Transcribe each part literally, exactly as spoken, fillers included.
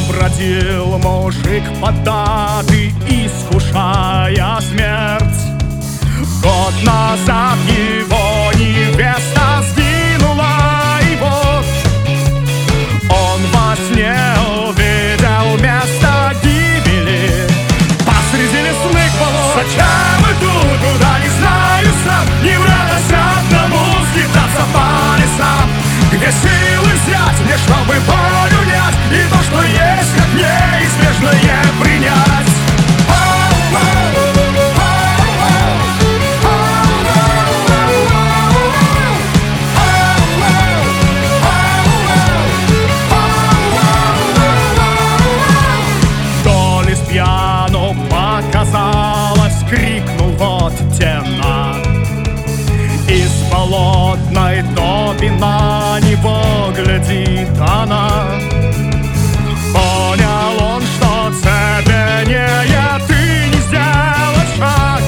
Бродил мужик поддатый, искушая смерть. Год назад его невеста сгинула, и вот он во сне увидел место гибели посреди лесных болот. Зачем иду туда, не знаю сам, не в радость одному скитаться по лесам. Где силы взять мне, чтобы полюнять, и то, что есть, как неизбежное принять. То ли с пьяну показалось, крикнул вот тена. Из болотной топи на него глядит она. Понял он, что цепенеет и не сделать шаг.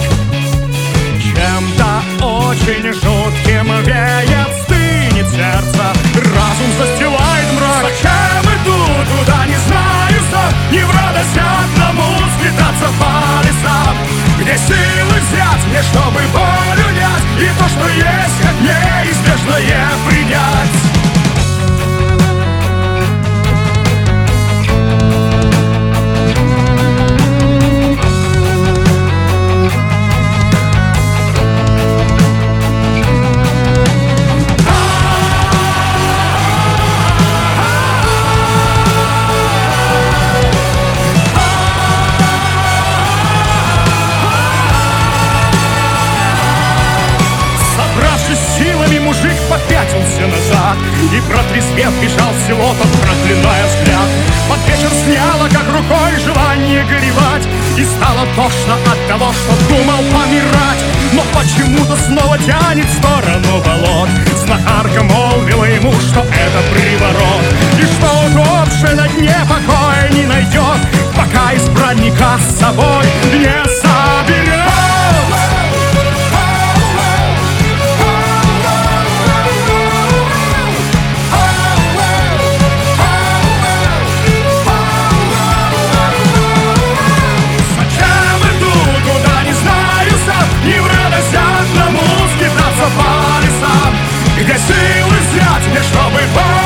Чем-то очень жутким веет, стынет сердце, разум застилает мрак. Зачем иду туда, не знаю сам, не в радость одному скитаться по лесам. Где силы взять мне, чтобы полюнять, и то, что есть, как неизбежное принять. Силами мужик попятился назад и, протрезвев, бежал в село, тот проклиная взгляд. Под вечер сняло, как рукой, желание горевать, и стало тошно от того, что думал помирать. Но почему-то снова тянет в сторону болот. Знахарка молвила ему, что это приворот, и что утопший на дне покоя не найдет, пока избранника с собой не заберет. Где силы взять мне, чтобы